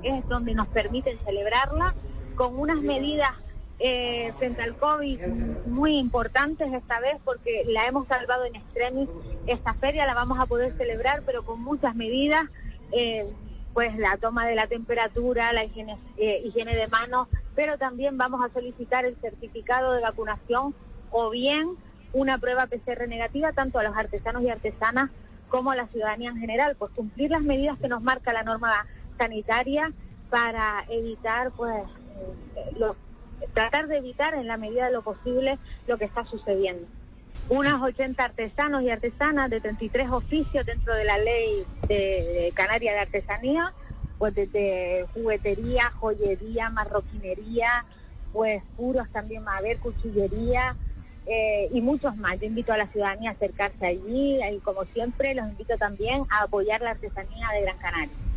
es donde nos permiten celebrarla, con unas medidas frente al COVID muy importantes esta vez, porque la hemos salvado en extremis. Esta feria la vamos a poder celebrar, pero con muchas medidas, pues la toma de la temperatura, la higiene de manos, pero también vamos a solicitar el certificado de vacunación o bien una prueba PCR negativa tanto a los artesanos y artesanas como a la ciudadanía en general, pues cumplir las medidas que nos marca la norma sanitaria para evitar, pues, tratar de evitar en la medida de lo posible lo que está sucediendo. Unas 80 artesanos y artesanas de 33 oficios dentro de la ley de Canaria de Artesanía, pues desde juguetería, joyería, marroquinería, pues puros también va a haber, cuchillería y muchos más. Yo invito a la ciudadanía a acercarse allí y como siempre los invito también a apoyar la artesanía de Gran Canaria.